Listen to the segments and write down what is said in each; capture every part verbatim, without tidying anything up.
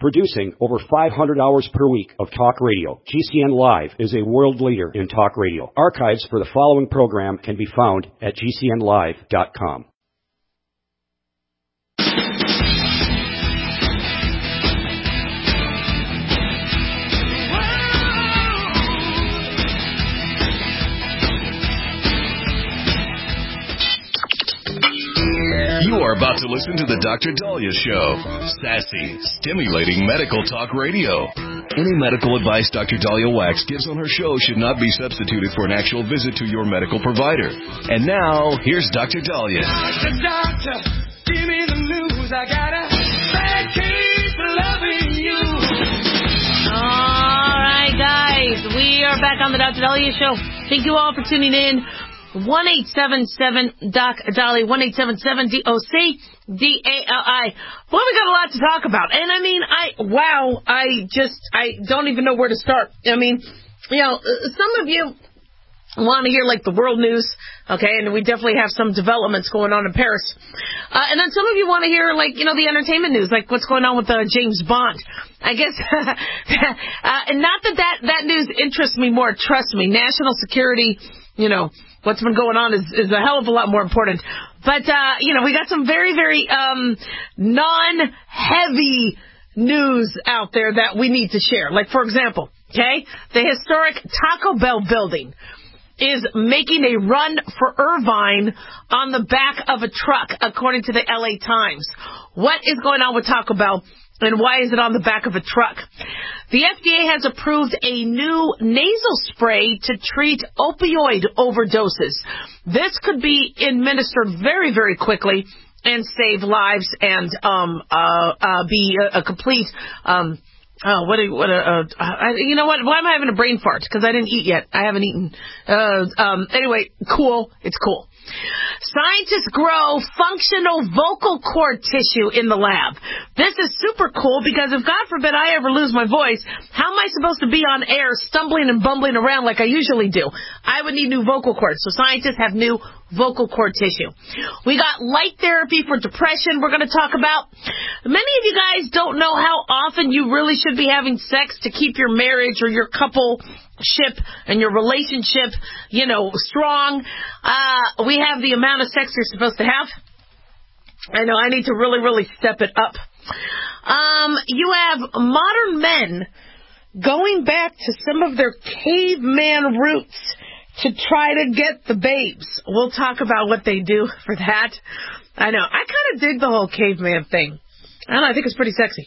Producing over five hundred hours per week of talk radio, G C N Live is a world leader in talk radio. Archives for the following program can be found at G C N live dot com. You are about to listen to the Doctor Daliah Show. Sassy, stimulating medical talk radio. Any medical advice Doctor Daliah Wax gives on her show should not be substituted for an actual visit to your medical provider. And now, here's Doctor Daliah. Doctor, doctor, give me the news. I got a bad case for loving you. All right, guys. We are back on the Doctor Daliah Show. Thank you all for tuning in. one eight seven seven Doc Daliah, one eight seven seven D O C D A L I. Boy, we got a lot to talk about. And I mean, I, wow, I just, I don't even know where to start. I mean, you know, some of you want to hear like the world news, okay, and we definitely have some developments going on in Paris. Uh, and then some of you want to hear like, you know, the entertainment news, like what's going on with uh, James Bond. I guess, uh, and not that, that that news interests me more, trust me, national security, you know, what's been going on is, is a hell of a lot more important. But, uh, you know, we got some very, very um, non-heavy news out there that we need to share. Like, for example, okay, the historic Taco Bell building is making a run for Irvine on the back of a truck, according to the L A Times. What is going on with Taco Bell? And why is it on the back of a truck? The F D A has approved a new nasal spray to treat opioid overdoses. This could be administered very, very quickly and save lives and um, uh, uh, be a, a complete... Um, Oh, what a, what a, uh, I, you know what, why am I having a brain fart? Because I didn't eat yet. I haven't eaten. Uh, um, anyway, cool. It's cool. Scientists grow functional vocal cord tissue in the lab. This is super cool because if, God forbid, I ever lose my voice, how am I supposed to be on air stumbling and bumbling around like I usually do? I would need new vocal cords. So scientists have new vocal cord tissue. We got light therapy for depression we're going to talk about. Many of you guys don't know how often you really should be having sex to keep your marriage or your couple ship and your relationship, you know, strong. Uh, we have the amount of sex you're supposed to have. I know I need to really, really step it up. Um, you have modern men going back to some of their caveman roots to try to get the babes. We'll talk about what they do for that. I know. I kind of dig the whole caveman thing. I don't know. I think it's pretty sexy.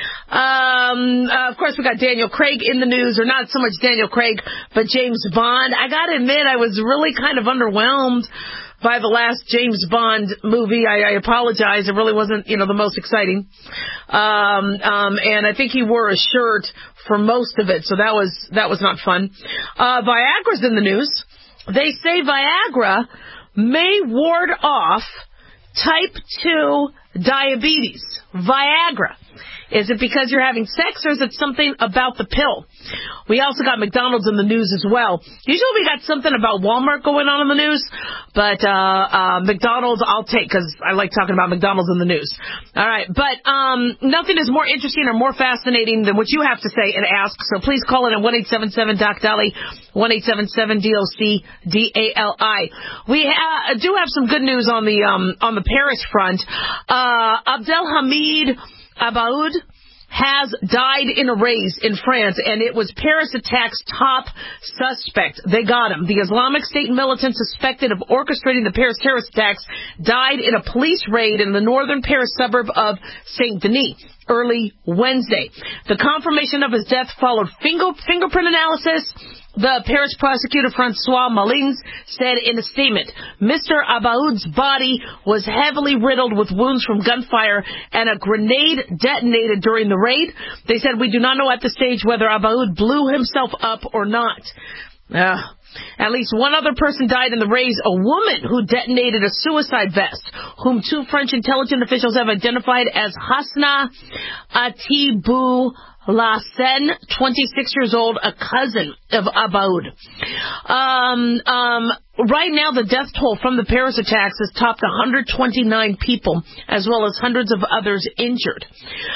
Um, uh, of course, we got Daniel Craig in the news, or not so much Daniel Craig, but James Bond. I got to admit, I was really kind of underwhelmed by the last James Bond movie. I, I apologize. It really wasn't, you know, the most exciting. Um, um, and I think he wore a shirt for most of it, so that was that was not fun. Uh, Viagra's in the news. They say Viagra may ward off type two diabetes. Viagra. Is it because you're having sex, or is it something about the pill? We also got McDonald's in the news as well. Usually we got something about Walmart going on in the news, but uh, uh, McDonald's I'll take because I like talking about McDonald's in the news. All right, but um, nothing is more interesting or more fascinating than what you have to say and ask, so please call in at one eight seven seven Doc Daliah, one eight seven seven D O C D A L I. We ha- do have some good news on the um, on the Paris front. Uh, Abdelhamid Abaoud has died in a race in France, and it was Paris attack's top suspect. They got him. The Islamic State militant suspected of orchestrating the Paris terrorist attacks died in a police raid in the northern Paris suburb of Saint-Denis early Wednesday. The confirmation of his death followed finger, fingerprint analysis. The Paris prosecutor Francois Malins said in a statement, Mister Abaoud's body was heavily riddled with wounds from gunfire and a grenade detonated during the raid. They said, we do not know at this stage whether Abaoud blew himself up or not. Uh, at least one other person died in the raid, a woman who detonated a suicide vest, whom two French intelligence officials have identified as Hasna Atibou Lassen, twenty-six years old, a cousin of Abaoud. Um, um, right now, the death toll from the Paris attacks has topped one hundred twenty-nine people, as well as hundreds of others injured.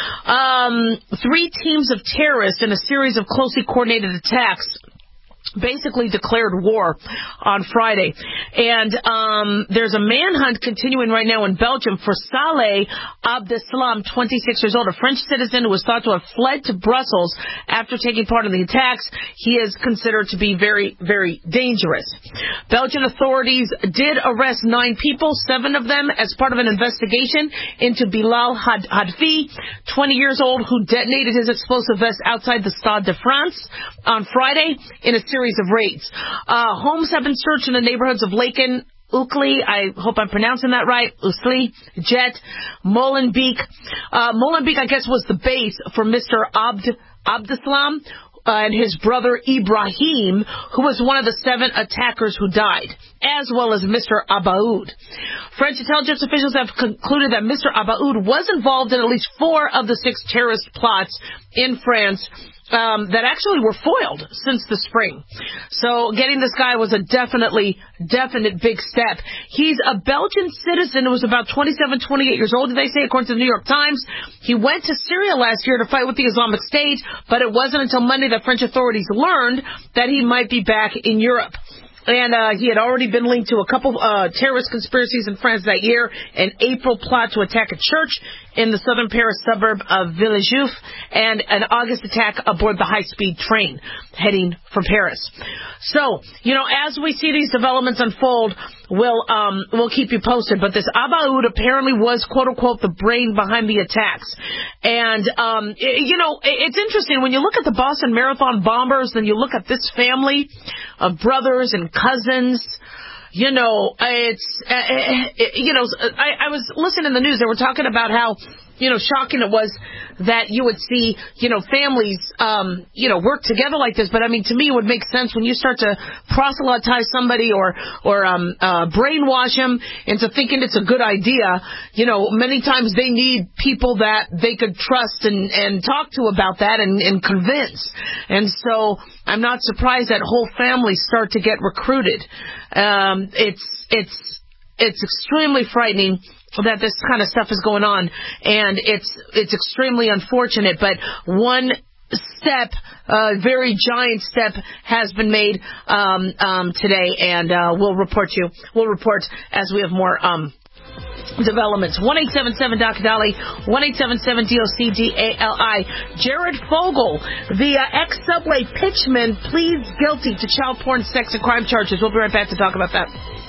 Um, three teams of terrorists in a series of closely coordinated attacks basically declared war on Friday. And um, there's a manhunt continuing right now in Belgium for Saleh Abdeslam, twenty-six years old, a French citizen who was thought to have fled to Brussels after taking part in the attacks. He is considered to be very, very dangerous. Belgian authorities did arrest nine people, seven of them as part of an investigation into Bilal Hadfi, twenty years old, who detonated his explosive vest outside the Stade de France on Friday in a series of raids. Uh, homes have been searched in the neighborhoods of Laken, Ukli, I hope I'm pronouncing that right, Usli, Jet, Molenbeek. Uh, Molenbeek, I guess, was the base for Mister Abd, Abdeslam uh, and his brother Ibrahim, who was one of the seven attackers who died, as well as Mister Abaoud. French intelligence officials have concluded that Mister Abaoud was involved in at least four of the six terrorist plots in France Um, that actually were foiled since the spring. So getting this guy was a definitely, definite big step. He's a Belgian citizen who was about twenty-seven, twenty-eight years old, they say, according to the New York Times. He went to Syria last year to fight with the Islamic State, but it wasn't until Monday that French authorities learned that he might be back in Europe. And uh, he had already been linked to a couple uh, terrorist conspiracies in France that year, an April plot to attack a church in the southern Paris suburb of Villejuif, and an August attack aboard the high-speed train heading from Paris. So, you know, as we see these developments unfold, we'll, um, we'll keep you posted. But this Abaoud apparently was, quote-unquote, the brain behind the attacks. And, um, it, you know, it, it's interesting. When you look at the Boston Marathon bombers, then you look at this family of brothers and cousins. You know, it's, uh, it, you know, I, I was listening to the news. They were talking about how, you know, shocking it was that you would see, you know, families, um, you know, work together like this. But, I mean, to me, it would make sense when you start to proselytize somebody or, or um, uh, brainwash them into thinking it's a good idea. You know, many times they need people that they could trust and, and talk to about that and, and convince. And so I'm not surprised that whole families start to get recruited. Um, it's, it's, it's extremely frightening that this kind of stuff is going on, and it's it's extremely unfortunate. But one step, uh, very giant step, has been made um, um, today, and uh, we'll report you. We'll report as we have more um, developments. one eight seven seven Doctor Dolly, one eight seven seven D O C D A L I. Jared Fogle, the uh, ex-Subway pitchman, pleads guilty to child porn, sex, and crime charges. We'll be right back to talk about that.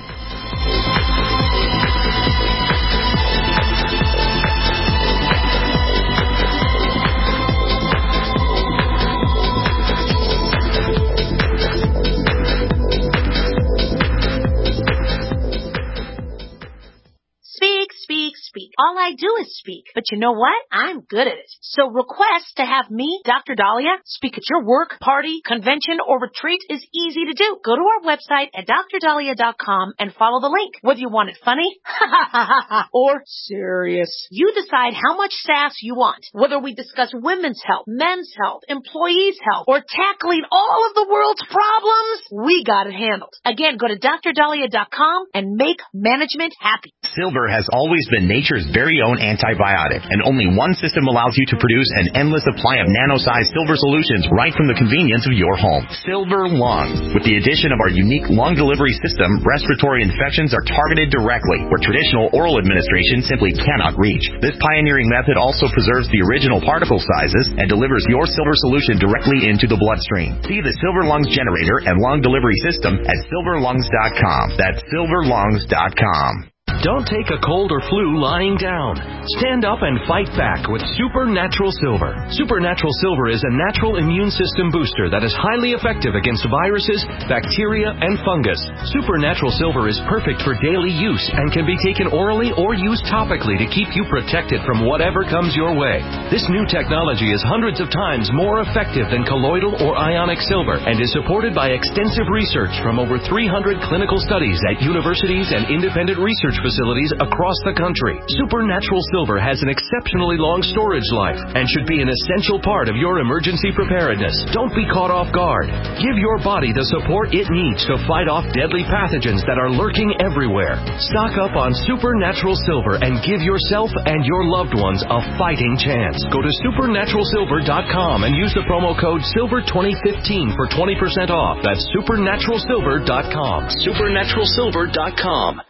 Speak. All I do is speak. But you know what? I'm good at it. So request to have me, Doctor Dahlia, speak at your work, party, convention, or retreat is easy to do. Go to our website at dr dahlia dot com and follow the link. Whether you want it funny or serious, you decide how much sass you want. Whether we discuss women's health, men's health, employees' health, or tackling all of the world's problems, we got it handled. Again, go to dr dahlia dot com and make management happy. Silver has always been nature's very own antibiotic, and only one system allows you to produce an endless supply of nano-sized silver solutions right from the convenience of your home. Silver Lungs. With the addition of our unique lung delivery system, respiratory infections are targeted directly, where traditional oral administration simply cannot reach. This pioneering method also preserves the original particle sizes and delivers your silver solution directly into the bloodstream. See the Silver Lungs generator and lung delivery system at silver lungs dot com. That's silver lungs dot com. Don't take a cold or flu lying down. Stand up and fight back with Supernatural Silver. Supernatural Silver is a natural immune system booster that is highly effective against viruses, bacteria, and fungus. Supernatural Silver is perfect for daily use and can be taken orally or used topically to keep you protected from whatever comes your way. This new technology is hundreds of times more effective than colloidal or ionic silver and is supported by extensive research from over three hundred clinical studies at universities and independent research facilities facilities across the country. Supernatural Silver has an exceptionally long storage life and should be an essential part of your emergency preparedness. Don't be caught off guard. Give your body the support it needs to fight off deadly pathogens that are lurking everywhere. Stock up on Supernatural Silver and give yourself and your loved ones a fighting chance. Go to supernatural silver dot com and use the promo code silver twenty fifteen for twenty percent off. That's supernatural silver dot com. supernatural silver dot com.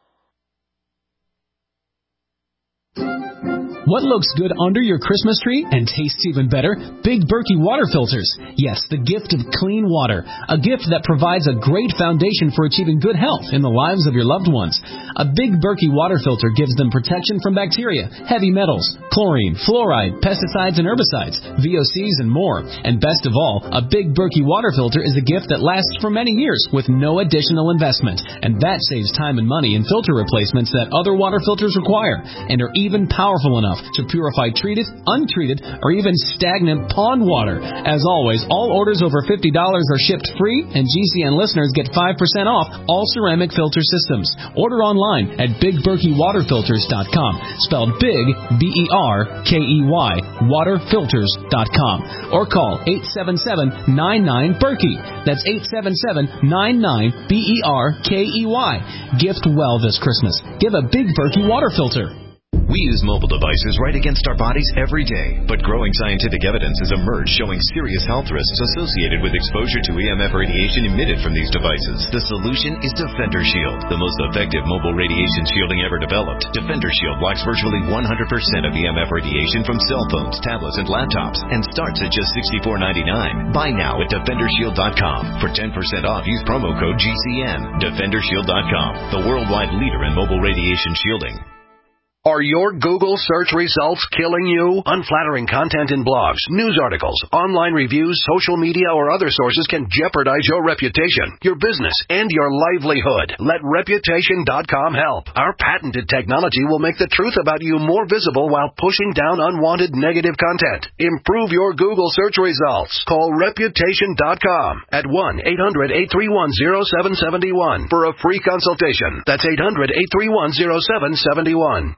What looks good under your Christmas tree and tastes even better? Big Berkey water filters. Yes, the gift of clean water. A gift that provides a great foundation for achieving good health in the lives of your loved ones. A Big Berkey water filter gives them protection from bacteria, heavy metals, chlorine, fluoride, pesticides and herbicides, V O Cs and more. And best of all, a Big Berkey water filter is a gift that lasts for many years with no additional investment. And that saves time and money in filter replacements that other water filters require and are even powerful enough to purify treated, untreated, or even stagnant pond water. As always, all orders over fifty dollars are shipped free, and G C N listeners get five percent off all ceramic filter systems. Order online at big berkey water filters dot com, spelled big, B E R K E Y, water filters dot com, or call eight seven seven, nine nine, Berkey. That's eight seven seven, nine nine, B E R K E Y. Gift well this Christmas. Give a Big Berkey water filter. We use mobile devices right against our bodies every day, but growing scientific evidence has emerged showing serious health risks associated with exposure to E M F radiation emitted from these devices. The solution is Defender Shield, the most effective mobile radiation shielding ever developed. Defender Shield blocks virtually one hundred percent of E M F radiation from cell phones, tablets, and laptops, and starts at just sixty-four ninety-nine. Buy now at defender shield dot com. For ten percent off, use promo code G C N. defender shield dot com, the worldwide leader in mobile radiation shielding. Are your Google search results killing you? Unflattering content in blogs, news articles, online reviews, social media, or other sources can jeopardize your reputation, your business, and your livelihood. Let reputation dot com help. Our patented technology will make the truth about you more visible while pushing down unwanted negative content. Improve your Google search results. Call reputation dot com at one eight hundred, eight three one, zero seven seven one for a free consultation. That's eight hundred, eight three one, zero seven seven one.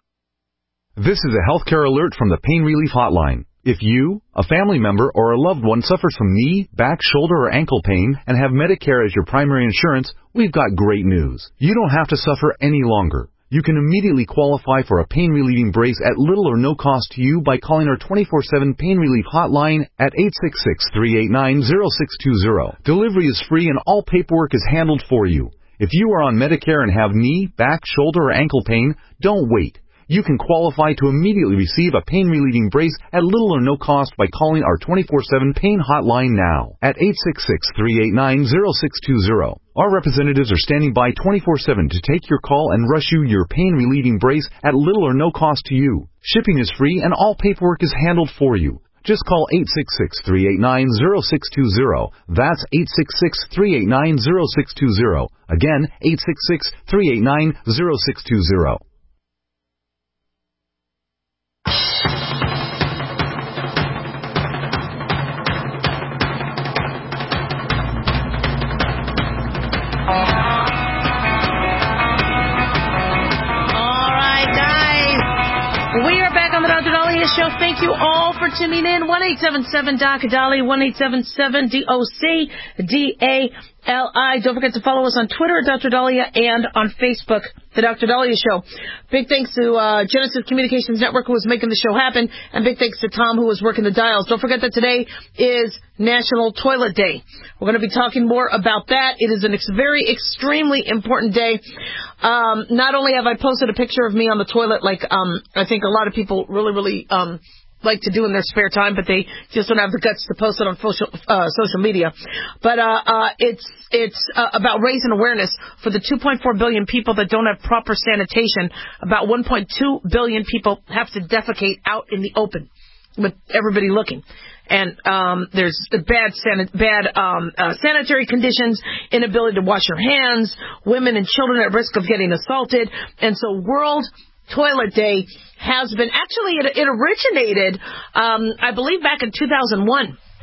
This is a healthcare alert from the Pain Relief Hotline. If you, a family member, or a loved one suffers from knee, back, shoulder, or ankle pain and have Medicare as your primary insurance, we've got great news. You don't have to suffer any longer. You can immediately qualify for a pain-relieving brace at little or no cost to you by calling our twenty-four seven Pain Relief Hotline at eight six six, three eight nine, zero six two zero. Delivery is free and all paperwork is handled for you. If you are on Medicare and have knee, back, shoulder, or ankle pain, don't wait. You can qualify to immediately receive a pain-relieving brace at little or no cost by calling our twenty-four seven Pain Hotline now at eight six six, three eight nine, zero six two zero. Our representatives are standing by twenty-four seven to take your call and rush you your pain-relieving brace at little or no cost to you. Shipping is free and all paperwork is handled for you. Just call eight six six, three eight nine, zero six two zero. That's eight six six, three eight nine, zero six two zero. Again, eight six six, three eight nine, zero six two zero. Show. Thank you all for tuning in. one eight seven seven D O C Dali, one eight seven seven D O C D A L I. Don't forget to follow us on Twitter at Doctor Dahlia and on Facebook, The Doctor Dahlia Show. Big thanks to uh, Genesis Communications Network, who was making the show happen, and big thanks to Tom, who was working the dials. Don't forget that today is National Toilet Day. We're going to be talking more about that. It is a ex- very extremely important day. Um, not only have I posted a picture of me on the toilet, like um, I think a lot of people really, really um, like to do in their spare time, but they just don't have the guts to post it on social, uh, social media. But uh, uh, it's it's uh, about raising awareness for the two point four billion people that don't have proper sanitation. About one point two billion people have to defecate out in the open with everybody looking. And um, there's bad san- bad um, uh, sanitary conditions, inability to wash your hands, women and children at risk of getting assaulted. And so World Toilet Day has been, actually it, it originated, um, I believe, back in two thousand one.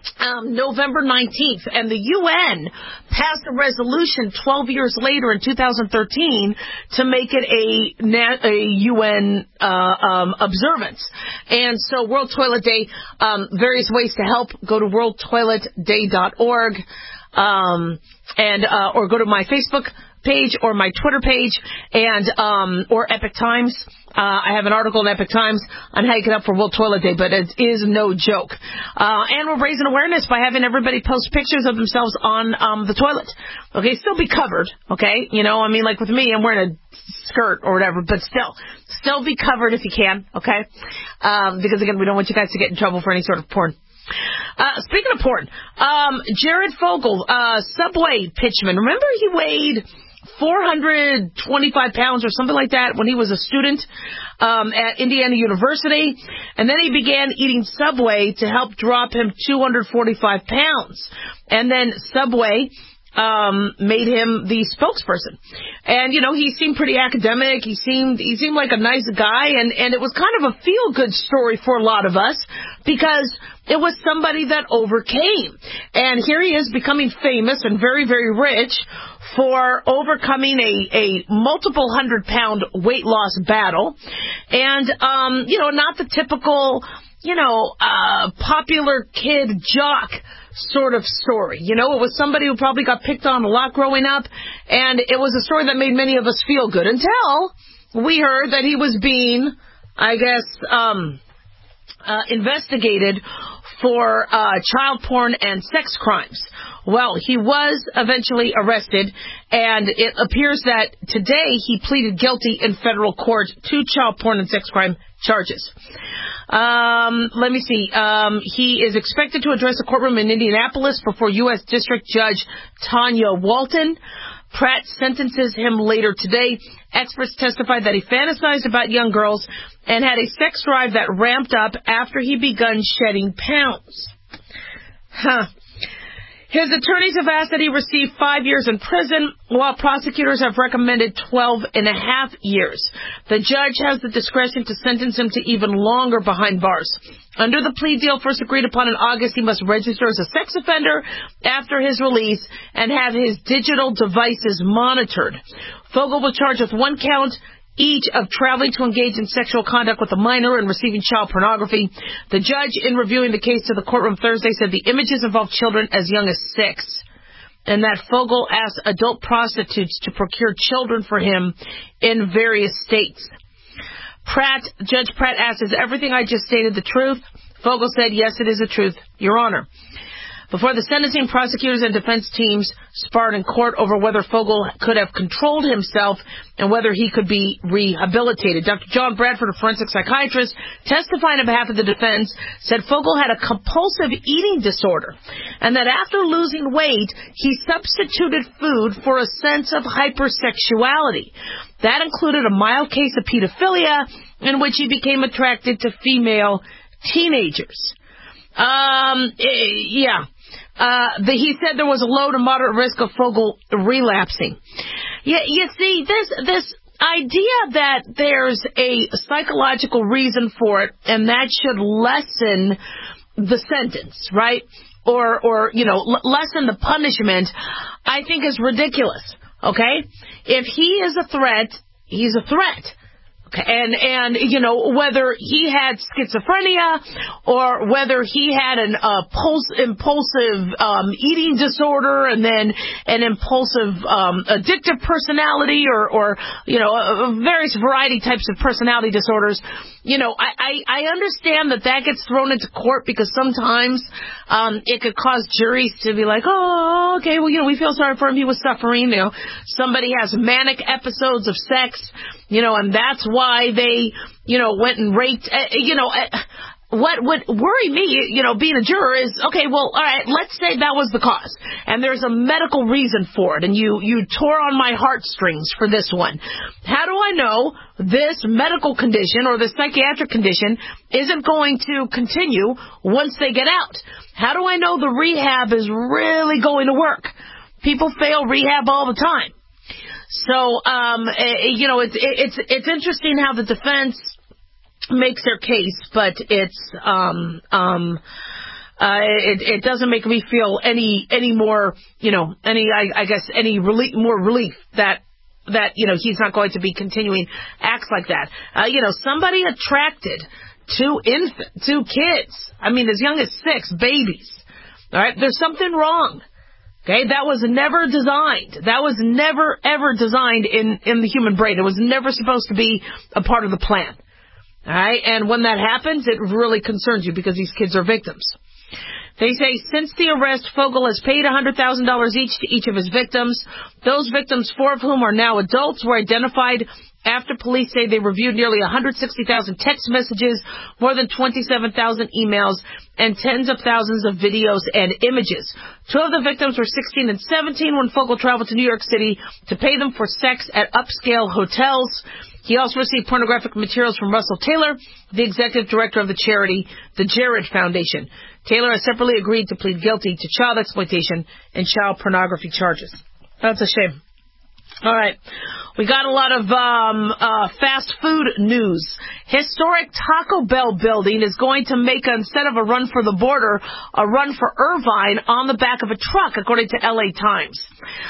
Um, November nineteenth, and the U N passed a resolution twelve years later in two thousand thirteen to make it a, a U N uh, um, observance. And so World Toilet Day, um, various ways to help, go to world toilet day dot org um, and uh, or go to my Facebook page or my Twitter page and um, or Epic Times. Uh, I have an article in Epic Times on how you get up for World Toilet Day, but it is no joke. Uh, and we're raising awareness by having everybody post pictures of themselves on um, the toilet. Okay, still be covered, okay? You know, I mean, like with me, I'm wearing a skirt or whatever, but still, still be covered if you can, okay? Um, because, again, we don't want you guys to get in trouble for any sort of porn. Uh, speaking of porn, um, Jared Fogle, uh, Subway pitchman, remember he weighed four hundred twenty-five pounds or something like that when he was a student um, at Indiana University, and then he began eating Subway to help drop him two hundred forty-five pounds, and then Subway um made him the spokesperson. And you know, he seemed pretty academic, he seemed he seemed like a nice guy, and and it was kind of a feel good story for a lot of us because it was somebody that overcame. And here he is becoming famous and very, very rich for overcoming a, a multiple hundred pound weight loss battle. And, um, you know, not the typical, you know, uh, popular kid jock sort of story. You know, it was somebody who probably got picked on a lot growing up, and it was a story that made many of us feel good until we heard that he was being, I guess, um, uh, investigated for uh, child porn and sex crimes. Well, he was eventually arrested, and it appears that today he pleaded guilty in federal court to child porn and sex crime charges. Um, let me see. Um, he is expected to address a courtroom in Indianapolis before U S District Judge Tanya Walton. Pratt sentences him later today. Experts testified that he fantasized about young girls and had a sex drive that ramped up after he begun shedding pounds. Huh. His attorneys have asked that he receive five years in prison, while prosecutors have recommended twelve and a half years. The judge has the discretion to sentence him to even longer behind bars. Under the plea deal first agreed upon in August, he must register as a sex offender after his release and have his digital devices monitored. Fogle was charged with one count each of traveling to engage in sexual conduct with a minor and receiving child pornography. The judge, in reviewing the case to the courtroom Thursday, said the images involved children as young as six, and that Fogle asked adult prostitutes to procure children for him in various states. Pratt, Judge Pratt asked, "Is everything I just stated the truth?" Fogle said, "Yes, it is the truth, Your Honor." Before the sentencing, prosecutors and defense teams sparred in court over whether Fogle could have controlled himself and whether he could be rehabilitated. Doctor John Bradford, a forensic psychiatrist, testifying on behalf of the defense, said Fogle had a compulsive eating disorder and that after losing weight, he substituted food for a sense of hypersexuality. That included a mild case of pedophilia in which he became attracted to female teenagers. Um, yeah. Uh, the, he said there was a low to moderate risk of Fogle relapsing. Yeah, you see, this, this idea that there's a psychological reason for it and that should lessen the sentence, right? Or, or, you know, l- lessen the punishment, I think is ridiculous. Okay? If he is a threat, he's a threat. And, and, you know, whether he had schizophrenia or whether he had an uh, pulse, impulsive um, eating disorder and then an impulsive um, addictive personality or, or you know, uh, various variety types of personality disorders, you know, I, I, I understand that that gets thrown into court because sometimes um, it could cause juries to be like, oh, okay, well, you know, we feel sorry for him. He was suffering. You know, somebody has manic episodes of sex, you know, and that's why why they, you know, went and raped, uh, you know, uh, what would worry me, you know, being a juror is, okay, well, all right, let's say that was the cause, and there's a medical reason for it, and you, you tore on my heartstrings for this one. How do I know this medical condition or this psychiatric condition isn't going to continue once they get out? How do I know the rehab is really going to work? People fail rehab all the time. So, um, you know, it's, it's, it's interesting how the defense makes their case, but it's, um, um, uh, it, it doesn't make me feel any any more, you know, any I, I guess any relief, more relief that that you know he's not going to be continuing acts like that. Uh, you know, somebody attracted to infant, to kids. I mean, as young as six babies. All right, there's something wrong. Okay, that was never designed. That was never, ever designed in, in the human brain. It was never supposed to be a part of the plan. All right, and when that happens, it really concerns you because these kids are victims. They say since the arrest, Fogel has paid one hundred thousand dollars each to each of his victims. Those victims, four of whom are now adults, were identified after police say they reviewed nearly one hundred sixty thousand text messages, more than twenty-seven thousand emails, and tens of thousands of videos and images. Two of the victims were sixteen and seventeen when Fogel traveled to New York City to pay them for sex at upscale hotels. He also received pornographic materials from Russell Taylor, the executive director of the charity, the Jared Foundation. Taylor has separately agreed to plead guilty to child exploitation and child pornography charges. That's a shame. All right. We got a lot of um, uh, fast food news. Historic Taco Bell building is going to make, instead of a run for the border, a run for Irvine on the back of a truck, according to L A Times.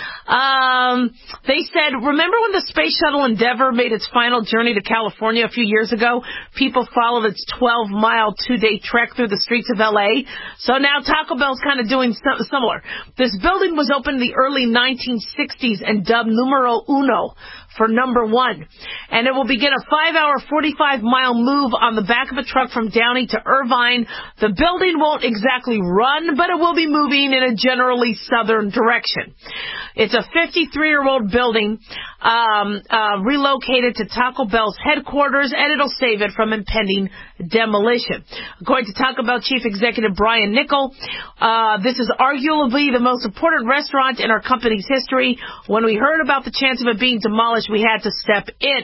Um, they said, remember when the Space Shuttle Endeavour made its final journey to California a few years ago? People followed its twelve-mile, two-day trek through the streets of L A. So now Taco Bell's kind of doing similar. This building was opened in the early nineteen sixties and dubbed Numero Uno for number one. And it will begin a five-hour, forty-five-mile move on the back of a truck from Downey to Irvine. The building won't exactly run, but it will be moving in a generally southern direction. It's a fifty-three-year-old building um, uh, relocated to Taco Bell's headquarters, and it'll save it from impending demolition. According to Taco Bell Chief Executive Brian Niccol, uh, this is arguably the most important restaurant in our company's history. When we heard about the chance of it being demolished, we had to step in.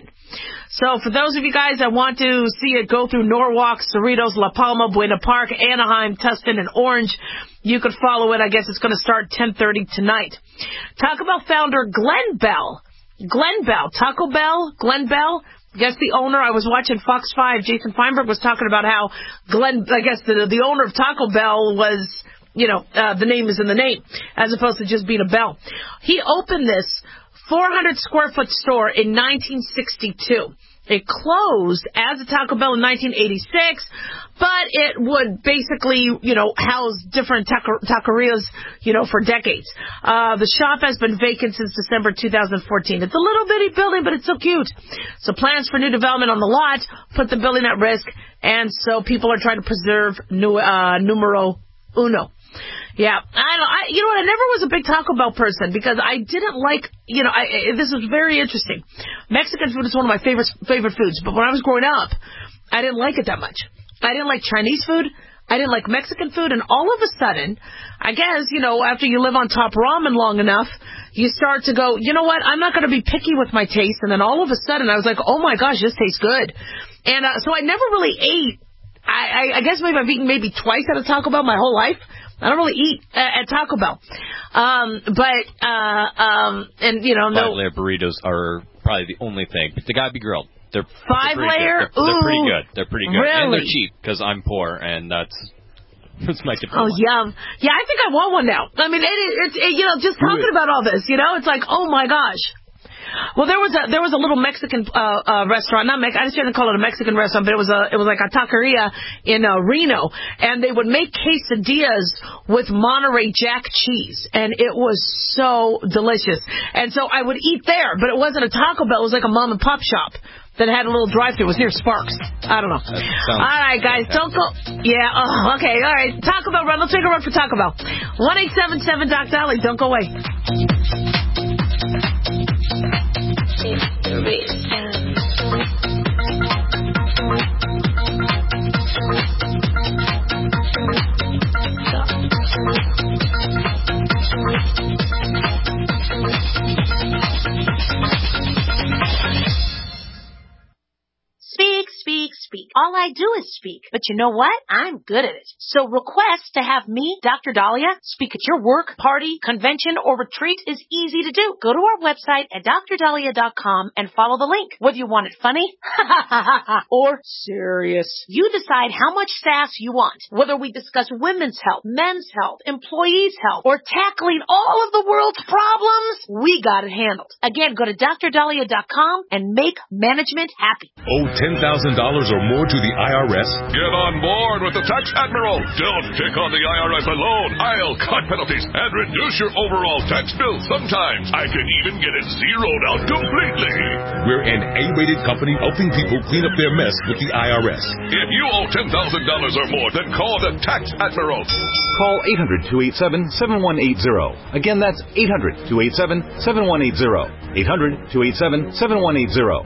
So for those of you guys that want to see it go through Norwalk, Cerritos, La Palma, Buena Park, Anaheim, Tustin, and Orange, you could follow it. I guess it's going to start ten thirty tonight. Taco Bell founder Glenn Bell. Glenn Bell. Taco Bell, Glenn Bell. I guess the owner, I was watching Fox five, Jason Feinberg was talking about how Glenn, I guess the, the owner of Taco Bell was, you know, uh, the name is in the name, as opposed to just being a bell. He opened this four hundred square foot store in nineteen sixty-two. It closed as a Taco Bell in nineteen eighty-six, but it would basically, you know, house different taco- taquerias, you know, for decades. Uh, the shop has been vacant since December two thousand fourteen. It's a little bitty building, but it's so cute. So plans for new development on the lot put the building at risk, and so people are trying to preserve new, uh, numero uno. Yeah, I don't. I, you know what? I never was a big Taco Bell person because I didn't like. You know, I, this was very interesting. Mexican food is one of my favorite favorite foods, but when I was growing up, I didn't like it that much. I didn't like Chinese food. I didn't like Mexican food, and all of a sudden, I guess you know, after you live on top ramen long enough, you start to go, you know what? I'm not going to be picky with my taste, and then all of a sudden, I was like, oh my gosh, this tastes good, and uh, so I never really ate. I, I, I guess maybe I've eaten maybe twice at a Taco Bell my whole life. I don't really eat uh, at Taco Bell. Um, but, uh, um, and, you know, no. Five-layer burritos are probably the only thing. But they got to be grilled. They're Five-layer? They're, they're pretty good. They're pretty good. Really? And they're cheap because I'm poor, and that's that's my difference. Oh, yum. Yeah, I think I want one now. I mean, it, it's, it, you know, just talking about all this, you know, it's like, oh, my gosh. Well, there was a there was a little Mexican uh, uh, restaurant. Not Mex- I shouldn't call it a Mexican restaurant, but it was a it was like a taqueria in uh, Reno, and they would make quesadillas with Monterey Jack cheese, and it was so delicious. And so I would eat there, but it wasn't a Taco Bell. It was like a mom and pop shop that had a little drive-thru. It was near Sparks. I don't know. All right, guys, don't go. Yeah. Oh, okay. All right. Taco Bell run. Let's take a run for Taco Bell. One eight seven seven Doc Dolly. Don't go away. Speak, speak, speak. All I do is speak. But you know what? I'm good at it. So request to have me, Doctor Dahlia, speak at your work, party, convention, or retreat is easy to do. Go to our website at D R dahlia dot com and follow the link. Whether you want it funny or serious, you decide how much sass you want. Whether we discuss women's health, men's health, employees' health, or tackling all of the world's problems, we got it handled. Again, go to D R dahlia dot com and make management happy. Owe ten thousand dollars or more to the I R S? Get on board with the Tax Admiral. Don't pick on the I R S alone. I'll cut penalties and reduce your overall tax bill. Sometimes I can even get it zeroed out completely. We're an A-rated company helping people clean up their mess with the I R S. If you owe ten thousand dollars or more, then call the Tax Admiral. Call eight hundred, two eight seven, seven one eight zero. Again, that's eight hundred, two eight seven, seven one eight zero. eight hundred, two eight seven, seven one eight zero.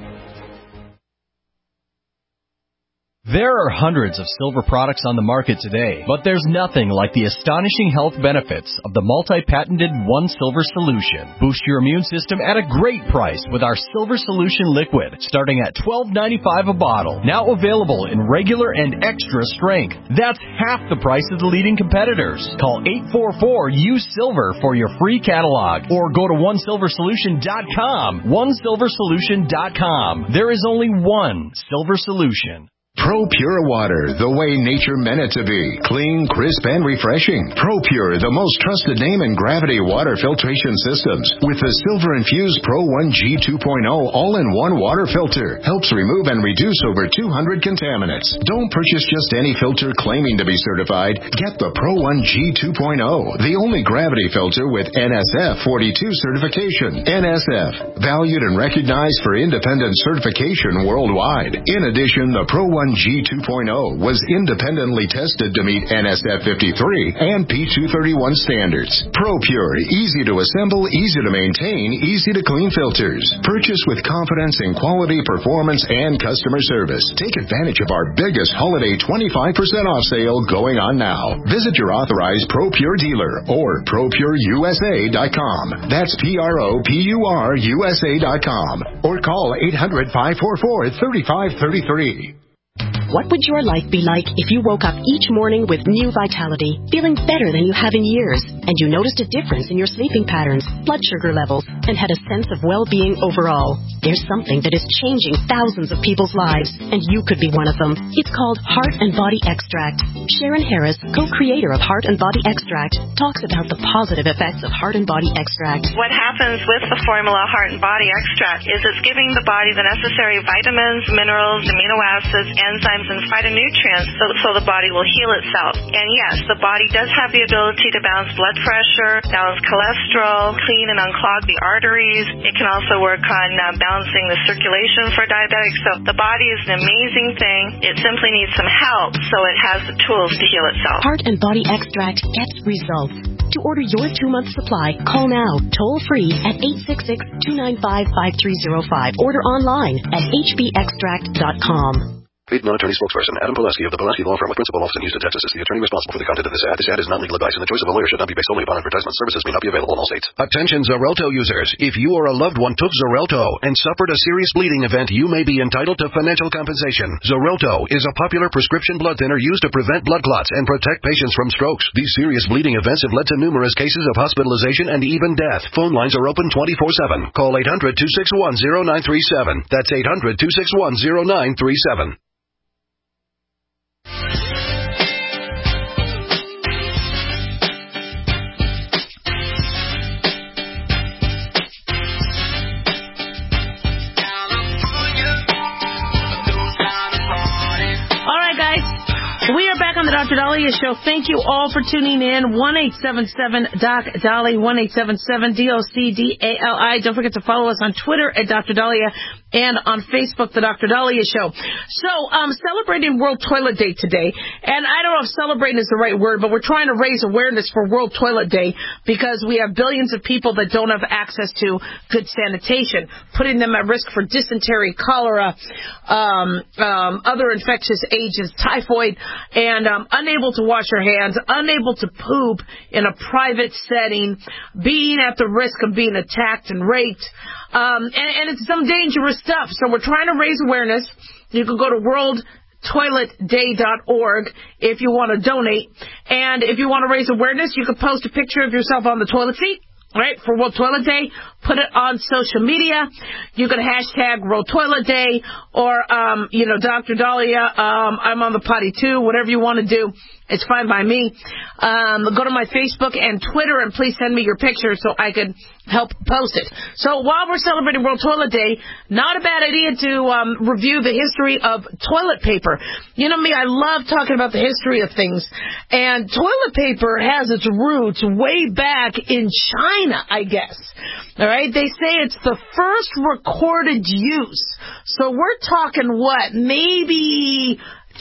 There are hundreds of silver products on the market today, but there's nothing like the astonishing health benefits of the multi-patented One Silver Solution. Boost your immune system at a great price with our Silver Solution Liquid, starting at twelve ninety-five a bottle. Now available in regular and extra strength. That's half the price of the leading competitors. Call eight four four, U S I L V E R for your free catalog, or go to one silver solution dot com. one silver solution dot com. There is only one Silver Solution. ProPure water, the way nature meant it to be. Clean, crisp, and refreshing. ProPure, the most trusted name in gravity water filtration systems. With the silver-infused Pro one G two point oh all-in-one water filter. Helps remove and reduce over two hundred contaminants. Don't purchase just any filter claiming to be certified. Get the Pro one G two point oh, the only gravity filter with N S F forty-two certification. N S F, valued and recognized for independent certification worldwide. In addition, the Pro one G two point oh was independently tested to meet N S F fifty-three and P two thirty-one standards. ProPure, easy to assemble, easy to maintain, easy to clean filters. Purchase with confidence in quality, performance, and customer service. Take advantage of our biggest holiday twenty-five percent off sale going on now. Visit your authorized ProPure dealer or Pro Pure U S A dot com. That's P R O P U R U S A dot com. Or call eight hundred, five four four, three five three three. What would your life be like if you woke up each morning with new vitality, feeling better than you have in years, and you noticed a difference in your sleeping patterns, blood sugar levels, and had a sense of well-being overall? There's something that is changing thousands of people's lives, and you could be one of them. It's called Heart and Body Extract. Sharon Harris, co-creator of Heart and Body Extract, talks about the positive effects of Heart and Body Extract. What happens with the formula Heart and Body Extract is it's giving the body the necessary vitamins, minerals, amino acids, enzymes, and phytonutrients so, so the body will heal itself. And yes, the body does have the ability to balance blood pressure, balance cholesterol, clean and unclog the arteries. It can also work on uh, balancing the circulation for diabetics. So the body is an amazing thing. It simply needs some help so it has the tools to heal itself. Heart and Body Extract gets results. To order your two-month supply, call now, toll-free at eight six six, two nine five, five three zero five. Order online at h b extract dot com. Paid non-attorney spokesperson Adam Pulaski of the Pulaski Law Firm with principal office in Houston, Texas is the attorney responsible for the content of this ad. This ad is not legal advice, and the choice of a lawyer should not be based solely upon advertisement. Services may not be available in all states. Attention Xarelto users. If you or a loved one took Xarelto and suffered a serious bleeding event, you may be entitled to financial compensation. Xarelto is a popular prescription blood thinner used to prevent blood clots and protect patients from strokes. These serious bleeding events have led to numerous cases of hospitalization and even death. Phone lines are open twenty-four seven. Call eight hundred, two six one, zero nine three seven. That's eight hundred, two six one, zero nine three seven. We are back on the Doctor Dahlia Show. Thank you all for tuning in. one eight seven seven D O C Dali, one eight seven seven D O C D A L I. Don't forget to follow us on Twitter at Doctor Dahlia and on Facebook, the Doctor Dahlia Show. So, um, celebrating World Toilet Day today. And I don't know if celebrating is the right word, but we're trying to raise awareness for World Toilet Day because we have billions of people that don't have access to good sanitation, putting them at risk for dysentery, cholera, um, um, other infectious agents, typhoid, and um, unable to wash your hands, unable to poop in a private setting, being at the risk of being attacked and raped, um, and, and it's some dangerous stuff. So we're trying to raise awareness. You can go to world toilet day dot org if you want to donate. And if you want to raise awareness, you can post a picture of yourself on the toilet seat, right, for World Toilet Day. Put it on social media. You can hashtag World Toilet Day or, um, you know, Doctor Dahlia, um, I'm on the potty too, whatever you want to do. It's fine by me. Um, go to my Facebook and Twitter and please send me your picture so I can help post it. So while we're celebrating World Toilet Day, not a bad idea to um, review the history of toilet paper. You know me, I love talking about the history of things. And toilet paper has its roots way back in China, I guess. All right? They say it's the first recorded use. So we're talking what? Maybe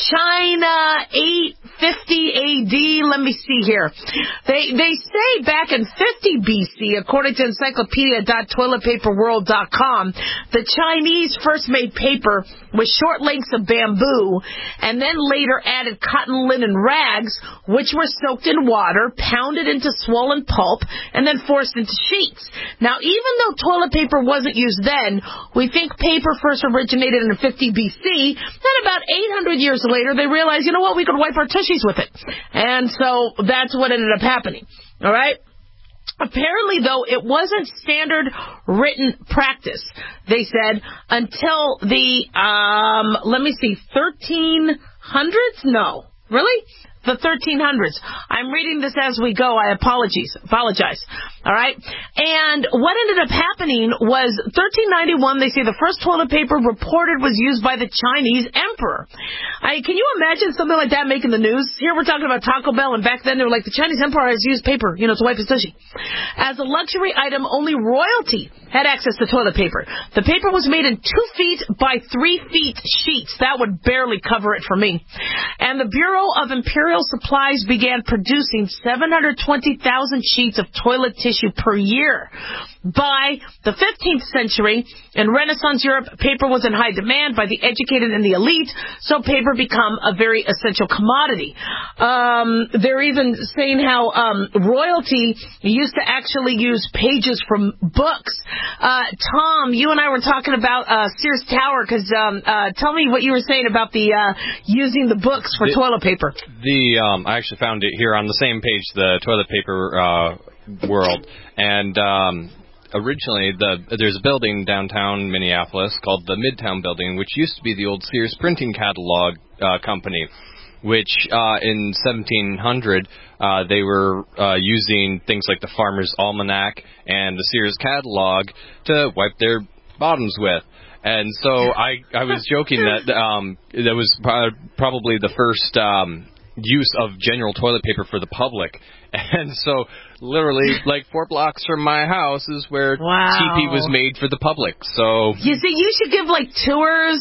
China, eight fifty A D. Let me see here. They they say back in fifty B C, according to encyclopedia dot toilet paper world dot com, the Chinese first made paper with short lengths of bamboo and then later added cotton linen rags, which were soaked in water, pounded into swollen pulp, and then forced into sheets. Now, even though toilet paper wasn't used then, we think paper first originated in fifty B C. Then about eight hundred years later, they realized, you know what, we could wipe our tushies with it. And so that's what ended up happening. All right? Apparently, though, it wasn't standard written practice, they said, until the, um, let me see, thirteen hundreds? No. Really? The thirteen hundreds. I'm reading this as we go. I apologize. Apologize. All right? And what ended up happening was thirteen ninety-one, they say the first toilet paper reported was used by the Chinese emperor. I, can you imagine something like that making the news? Here we're talking about Taco Bell, and back then they were like, the Chinese emperor has used paper, you know, to wipe his tushy. As a luxury item, only royalty had access to toilet paper. The paper was made in two feet by three feet sheets. That would barely cover it for me. And the Bureau of Imperial Supplies began producing seven hundred twenty thousand sheets of toilet tissue per year. By the fifteenth century, in Renaissance Europe, paper was in high demand by the educated and the elite, so paper became a very essential commodity. Um, they're even saying how um, royalty used to actually use pages from books. Uh, Tom, you and I were talking about uh, Sears Tower, because um, uh, tell me what you were saying about the uh, using the books for the, toilet paper. The um, I actually found it here on the same page, the toilet paper uh, world, and um, originally, the there's a building downtown Minneapolis called the Midtown Building, which used to be the old Sears Printing Catalog uh, Company, which uh, in seventeen hundred, uh, they were uh, using things like the Farmer's Almanac and the Sears Catalog to wipe their bottoms with. And so I, I was joking that um, that was pro- probably the first um, use of general toilet paper for the public. And so, literally, like four blocks from my house is where wow. T P was made for the public. So you see, you should give like tours.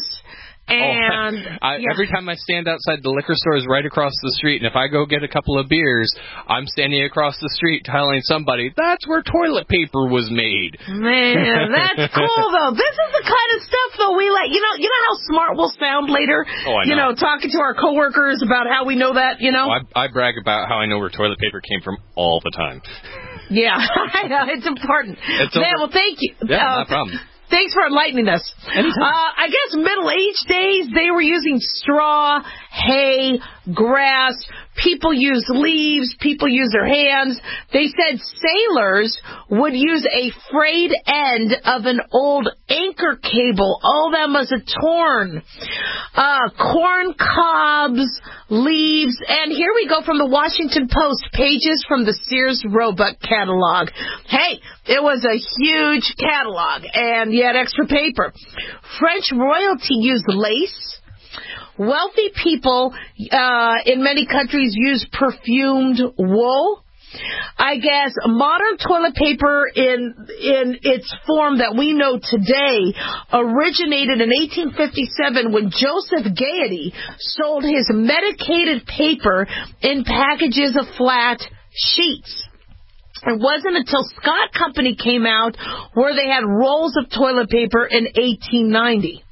And oh, I, yeah. every time I stand outside the liquor store is right across the street, and if I go get a couple of beers, I'm standing across the street telling somebody that's where toilet paper was made. Man, that's cool though. This is the kind of stuff though we like. You know, you know how smart we'll sound later. Oh, I know. You know, talking to our coworkers about how we know that. You know, oh, I, I brag about how I know where toilet paper came from all the time. Yeah, I know it's important. It's Man, well, thank you. Yeah, uh, no problem. Thanks for enlightening us. Uh, I guess Middle Age days, they were using straw, hay, grass. People used leaves. People used their hands. They said sailors would use a frayed end of an old anchor cable. Oh, that must have torn. Uh, corn cobs, leaves. And here we go from the Washington Post, pages from the Sears Roebuck catalog. Hey, it was a huge catalog, and you had extra paper. French royalty used lace. Wealthy people uh, in many countries use perfumed wool. I guess modern toilet paper in in its form that we know today originated in eighteen fifty-seven when Joseph Gaiety sold his medicated paper in packages of flat sheets. It wasn't until Scott Company came out where they had rolls of toilet paper in eighteen ninety.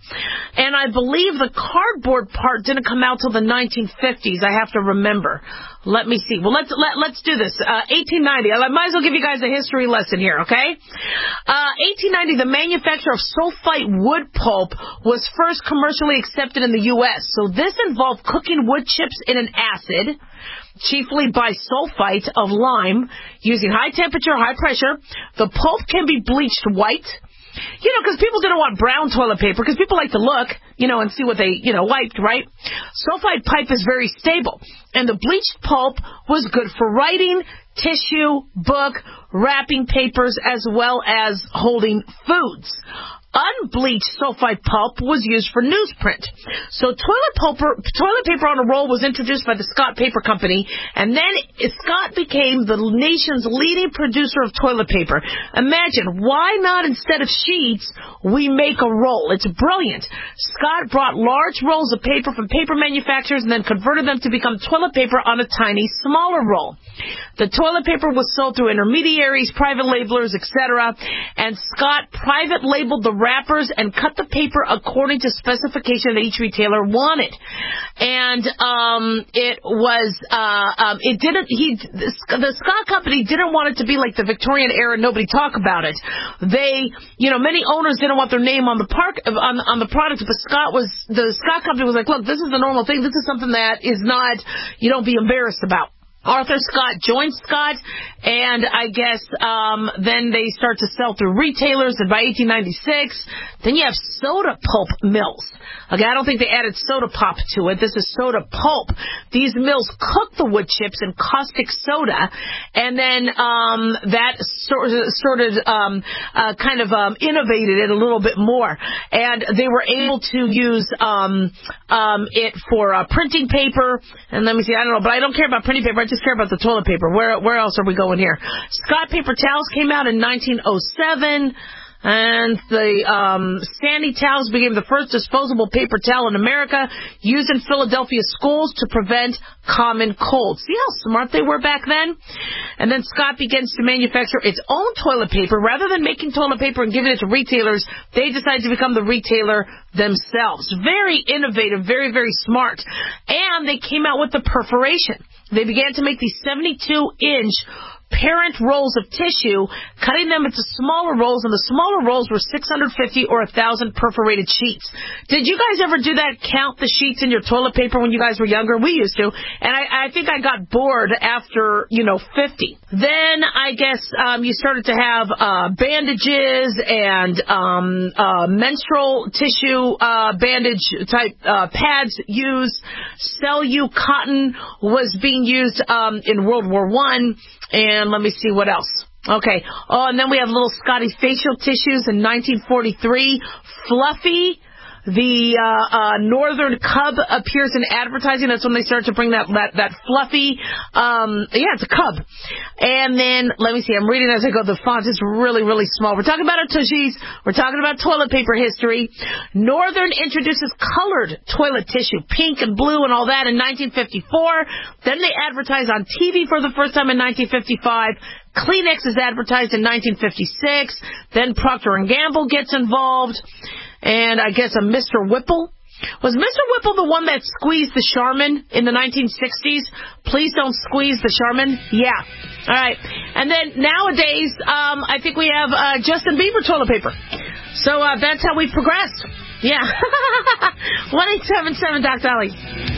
And I believe the cardboard part didn't come out till the nineteen fifties. I have to remember. Let me see. Well, let's let, let's do this. Uh, eighteen ninety. I might as well give you guys a history lesson here, okay? Uh, eighteen ninety, the manufacture of sulfite wood pulp was first commercially accepted in the U S So this involved cooking wood chips in an acid, chiefly bisulfite of lime, using high temperature, high pressure. The pulp can be bleached white. You know, because people didn't want brown toilet paper, because people like to look, you know, and see what they, you know, wiped, right? Sulfite pipe is very stable, and the bleached pulp was good for writing, tissue, book, wrapping papers, as well as holding foods. Unbleached sulfite pulp was used for newsprint. So toilet paper, toilet paper on a roll was introduced by the Scott Paper Company, and then Scott became the nation's leading producer of toilet paper. Imagine, why not instead of sheets, we make a roll? It's brilliant. Scott brought large rolls of paper from paper manufacturers and then converted them to become toilet paper on a tiny, smaller roll. The toilet paper was sold through intermediaries, private labelers, et cetera, and Scott private labeled the wrappers and cut the paper according to specification that each retailer wanted. And um, it was, uh, um, it didn't, he, the Scott Company didn't want it to be like the Victorian era, nobody talk about it. They, you know, many owners didn't want their name on the park, on, on the product, but Scott was, the Scott Company was like, look, this is the normal thing, this is something that is not, you don't be embarrassed about. Arthur Scott joined Scott, and I guess um, then they start to sell through retailers, and by eighteen ninety-six, then you have soda pulp mills. Okay, I don't think they added soda pop to it. This is soda pulp. These mills cook the wood chips in caustic soda, and then um, that sort of, sort of um, uh, kind of um, innovated it a little bit more. And they were able to use um, um, it for uh, printing paper. And let me see, I don't know, but I don't care about printing paper. I just care about the toilet paper. Where where else are we going here? Scott Paper Towels came out in nineteen oh seven. And the um, Sandy towels became the first disposable paper towel in America, used in Philadelphia schools to prevent common cold. See how smart they were back then? And then Scott begins to manufacture its own toilet paper. Rather than making toilet paper and giving it to retailers, they decided to become the retailer themselves. Very innovative, very, very smart. And they came out with the perforation. They began to make these seventy-two inch parent rolls of tissue, cutting them into smaller rolls, and the smaller rolls were six hundred fifty or one thousand perforated sheets. Did you guys ever do that, count the sheets in your toilet paper when you guys were younger? We used to, and I, I think I got bored after, you know, fifty. Then I guess um, you started to have uh, bandages and um, uh, menstrual tissue uh, bandage type uh, pads used. Cellu cotton was being used um, in World War One. And let me see what else. Okay. Oh, and then we have little Scotty facial tissues in nineteen forty-three. Fluffy. The uh, uh, Northern Cub appears in advertising. That's when they start to bring that that, that fluffy, um, yeah, it's a cub. And then, let me see, I'm reading as I go. The font is really, really small. We're talking about our tushies. We're talking about toilet paper history. Northern introduces colored toilet tissue, pink and blue and all that, in nineteen fifty-four. Then they advertise on T V for the first time in nineteen fifty-five. Kleenex is advertised in nineteen fifty-six. Then Procter and Gamble gets involved. And I guess a Mister Whipple. Was Mister Whipple the one that squeezed the Charmin in the nineteen sixties? Please don't squeeze the Charmin. Yeah. All right. And then nowadays, um, I think we have uh, Justin Bieber toilet paper. So uh, that's how we've progressed. Yeah. one eight seven seven Doc Dolly.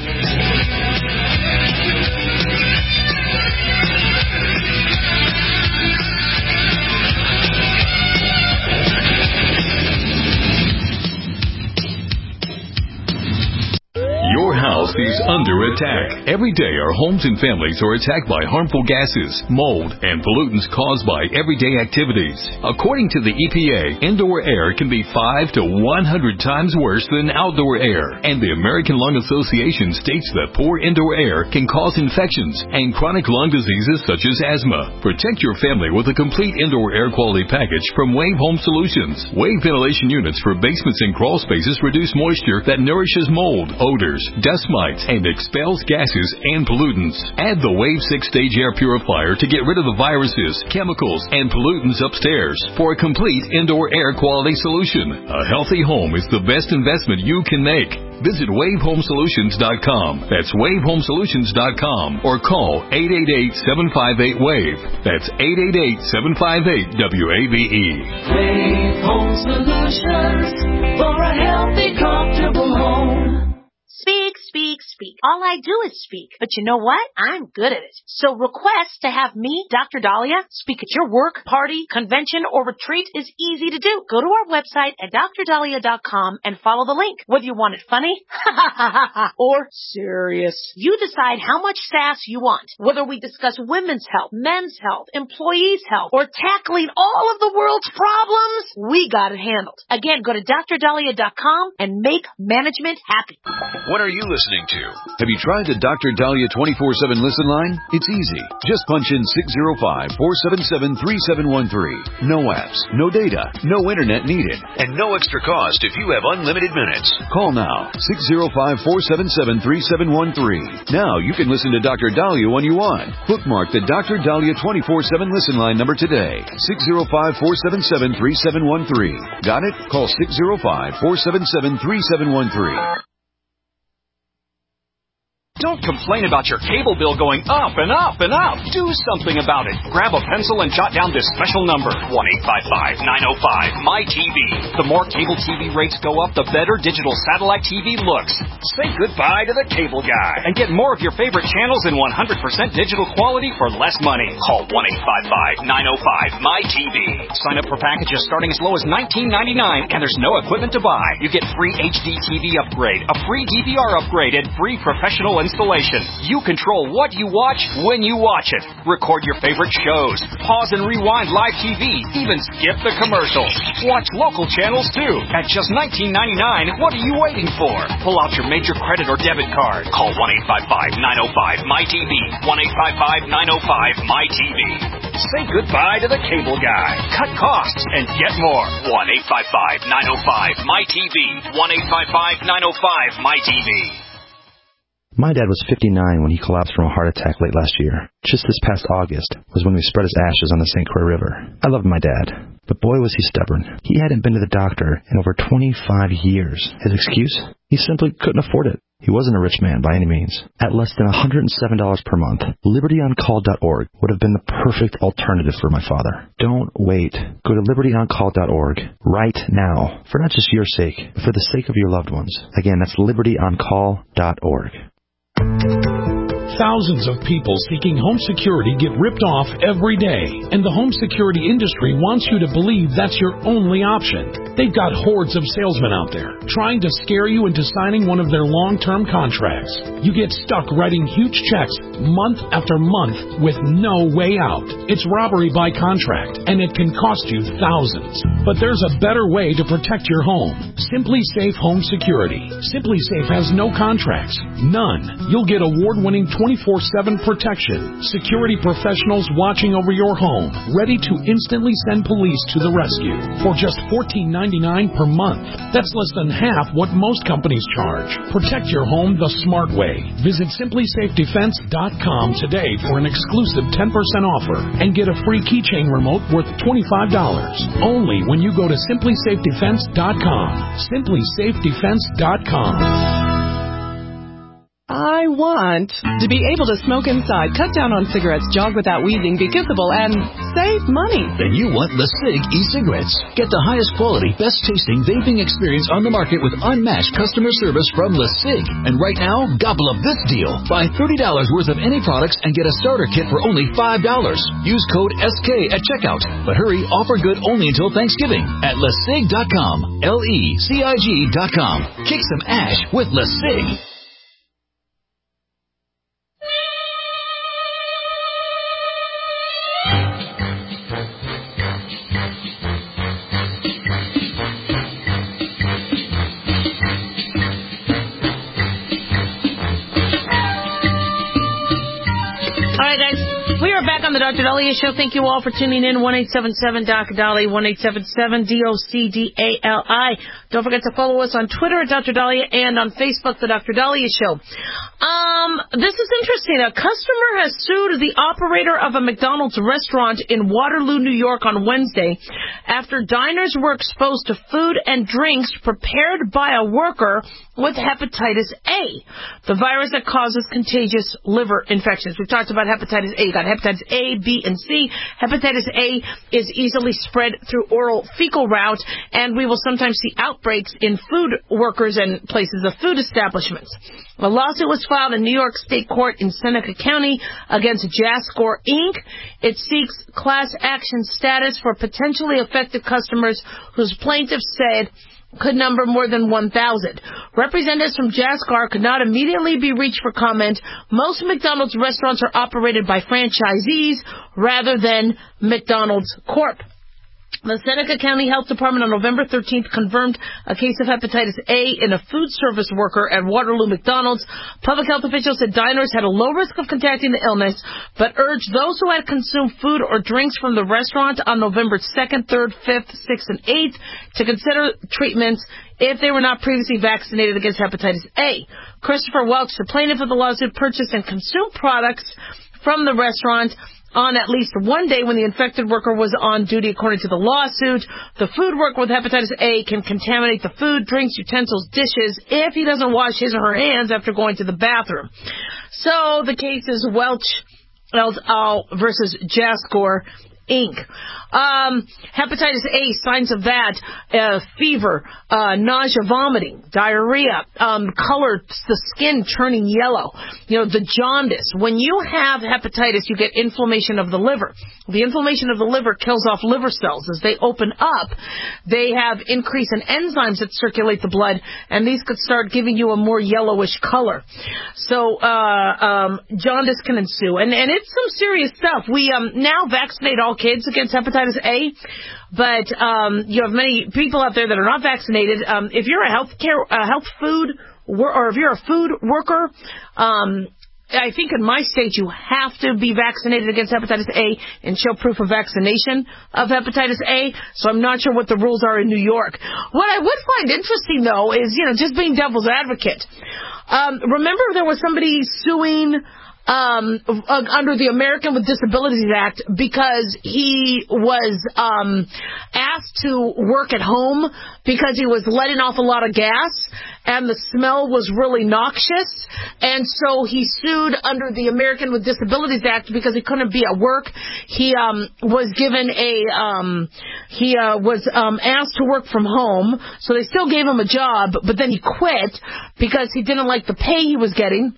Your house is under attack. Every day our homes and families are attacked by harmful gases, mold, and pollutants caused by everyday activities. According to the E P A, indoor air can be five to one hundred times worse than outdoor air. And the American Lung Association states that poor indoor air can cause infections and chronic lung diseases such as asthma. Protect your family with a complete indoor air quality package from Wave Home Solutions. Wave ventilation units for basements and crawl spaces reduce moisture that nourishes mold, odors, dust mites, and expels smells, gases, and pollutants. Add the Wave six Stage Air Purifier to get rid of the viruses, chemicals, and pollutants upstairs for a complete indoor air quality solution. A healthy home is the best investment you can make. Visit wave home solutions dot com. That's wave home solutions dot com or call eight eight eight, seven five eight, WAVE. That's eight eight eight, seven five eight, W A V E. Wave Home Solutions for a healthy, comfortable home. Speak, speak, speak. All I do is speak. But you know what? I'm good at it. So request to have me, Doctor Dahlia, speak at your work, party, convention, or retreat is easy to do. Go to our website at dr dahlia dot com and follow the link. Whether you want it funny or serious, you decide how much sass you want. Whether we discuss women's health, men's health, employees' health, or tackling all of the world's problems, we got it handled. Again, go to dr dahlia dot com and make management happy. What are you listening to? Have you tried the Doctor Dahlia twenty-four seven listen line? It's easy. Just punch in six zero five, four seven seven, three seven one three. No apps, no data, no internet needed, and no extra cost if you have unlimited minutes. Call now, six zero five, four seven seven, three seven one three. Now you can listen to Doctor Dahlia when you want. Bookmark the Doctor Dahlia twenty-four seven listen line number today, six zero five, four seven seven, three seven one three. Got it? Call six zero five, four seven seven, three seven one three. Don't complain about your cable bill going up and up and up. Do something about it. Grab a pencil and jot down this special number, one eight five five, nine oh five, M Y T V. The more cable T V rates go up, the better digital satellite T V looks. Say goodbye to the cable guy and get more of your favorite channels in one hundred percent digital quality for less money. Call one eight five five, nine oh five, M Y T V. Sign up for packages starting as low as nineteen ninety-nine, and there's no equipment to buy. You get free H D T V upgrade, a free D V R upgrade, and free professional installation. You control what you watch when you watch it. Record your favorite shows. Pause and rewind live T V. Even skip the commercials. Watch local channels too. At just nineteen ninety-nine, what are you waiting for? Pull out your major credit or debit card. Call one eight five five, nine oh five, M Y T V. one eight five five, nine oh five, M Y T V. Say goodbye to the cable guy. Cut costs and get more. one eight five five, nine oh five, M Y T V. one eight five five, nine oh five, M Y T V. My dad was fifty-nine when he collapsed from a heart attack late last year. Just this past August was when we spread his ashes on the Saint Croix River. I loved my dad, but boy was he stubborn. He hadn't been to the doctor in over twenty-five years. His excuse? He simply couldn't afford it. He wasn't a rich man by any means. At less than one hundred seven dollars per month, liberty on call dot org would have been the perfect alternative for my father. Don't wait. Go to liberty on call dot org right now, for not just your sake, but for the sake of your loved ones. Again, that's liberty on call dot org. Thousands of people seeking home security get ripped off every day, and the home security industry wants you to believe that's your only option. They've got hordes of salesmen out there trying to scare you into signing one of their long-term contracts. You get stuck writing huge checks month after month with no way out. It's robbery by contract, and it can cost you thousands. But there's a better way to protect your home. Simply Safe Home Security. Simply Safe has no contracts. None. You'll get award-winning twenty-four seven protection. Security professionals watching over your home, ready to instantly send police to the rescue for just fourteen ninety-nine per month. That's less than half what most companies charge. Protect your home the smart way. Visit simply safe defense dot com today for an exclusive ten percent offer and get a free keychain remote worth twenty-five dollars. Only when you go to simply safe defense dot com. simply safe defense dot com. I want to be able to smoke inside, cut down on cigarettes, jog without wheezing, be kissable, and save money. Then you want LeSig e-cigarettes. Get the highest quality, best tasting vaping experience on the market with unmatched customer service from LeSig. And right now, gobble up this deal. Buy thirty dollars worth of any products and get a starter kit for only five dollars. Use code S K at checkout. But hurry, offer good only until Thanksgiving at lesig dot com. L E C I G dot com. Kick some ash with LeSig. back on the Doctor Dahlia Show. Thank you all for tuning in. one eight seven seven D O C Dahlia, one eight seven seven D O C D A L I. Don't forget to follow us on Twitter at Doctor Dahlia and on Facebook, the Doctor Dahlia Show. Um, this is interesting. A customer has sued the operator of a McDonald's restaurant in Waterloo, New York on Wednesday after diners were exposed to food and drinks prepared by a worker with hepatitis A, the virus that causes contagious liver infections. We've talked about hepatitis A. You got hepatitis A, B, and C. Hepatitis A is easily spread through oral fecal route, and we will sometimes see outbreaks in food workers and places of food establishments. A lawsuit was filed in New York State Court in Seneca County against Jascore Incorporated. It seeks class action status for potentially affected customers whose plaintiffs said could number more than one thousand. Representatives from Jascar could not immediately be reached for comment. Most McDonald's restaurants are operated by franchisees rather than McDonald's Corp. The Seneca County Health Department on November thirteenth confirmed a case of hepatitis A in a food service worker at Waterloo McDonald's. Public health officials said diners had a low risk of contracting the illness, but urged those who had consumed food or drinks from the restaurant on November second, third, fifth, sixth, and eighth to consider treatments if they were not previously vaccinated against hepatitis A. Christopher Welch, the plaintiff of the lawsuit, purchased and consumed products from the restaurant on at least one day when the infected worker was on duty, according to the lawsuit. The food worker with hepatitis A can contaminate the food, drinks, utensils, dishes if he doesn't wash his or her hands after going to the bathroom. So the case is Welch et al. Versus Jascore Incorporated. Um, hepatitis A, signs of that, uh, fever, uh, nausea, vomiting, diarrhea, um, color, the skin turning yellow, you know, the jaundice. When you have hepatitis, you get inflammation of the liver. The inflammation of the liver kills off liver cells. As they open up, they have increase in enzymes that circulate the blood, and these could start giving you a more yellowish color. So, uh, um, jaundice can ensue. And, and it's some serious stuff. We, um, now vaccinate all kids against hepatitis A, but um, you have many people out there that are not vaccinated. Um, if you're a health care, a health food, or if you're a food worker, um, I think in my state you have to be vaccinated against hepatitis A and show proof of vaccination of hepatitis A. So I'm not sure what the rules are in New York. What I would find interesting, though, is, you know, just being devil's advocate. Um, remember there was somebody suing Um, under the American with Disabilities Act because he was um, asked to work at home because he was letting off a lot of gas and the smell was really noxious, and so he sued under the American with Disabilities Act because he couldn't be at work. He um, was given a um, he uh, was um, asked to work from home, so they still gave him a job, but then he quit because he didn't like the pay he was getting.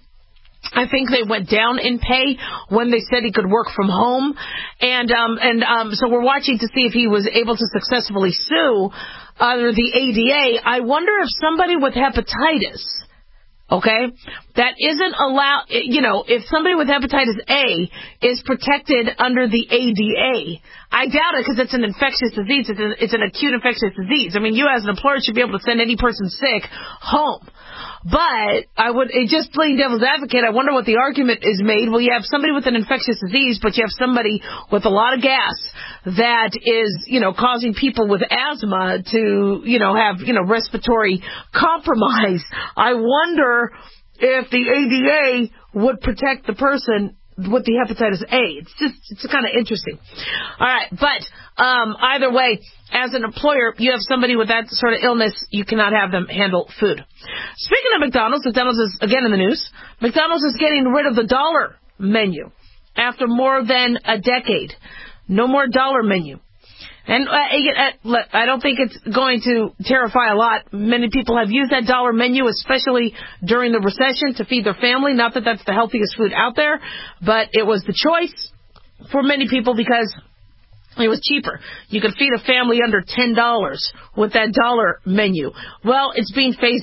I think they went down in pay when they said he could work from home. And um, and um, so we're watching to see if he was able to successfully sue under the A D A. I wonder if somebody with hepatitis, okay, that isn't allowed, you know, if somebody with hepatitis A is protected under the A D A. I doubt it because it's an infectious disease. It's an, it's an acute infectious disease. I mean, you as an employer should be able to send any person sick home. But I would, it just playing devil's advocate, I wonder what the argument is made. Well, you have somebody with an infectious disease, but you have somebody with a lot of gas that is, you know, causing people with asthma to, you know, have, you know, respiratory compromise. I wonder if the A D A would protect the person with the hepatitis A. It's just, it's kind of interesting. All right, but um, either way, as an employer, you have somebody with that sort of illness, you cannot have them handle food. Speaking of McDonald's, McDonald's is again in the news. McDonald's is getting rid of the dollar menu after more than a decade. No more dollar menu. And uh, I don't think it's going to terrify a lot. Many people have used that dollar menu, especially during the recession, to feed their family. Not that that's the healthiest food out there, but it was the choice for many people because it was cheaper. You could feed a family under ten dollars with that dollar menu. Well, it's being phased out.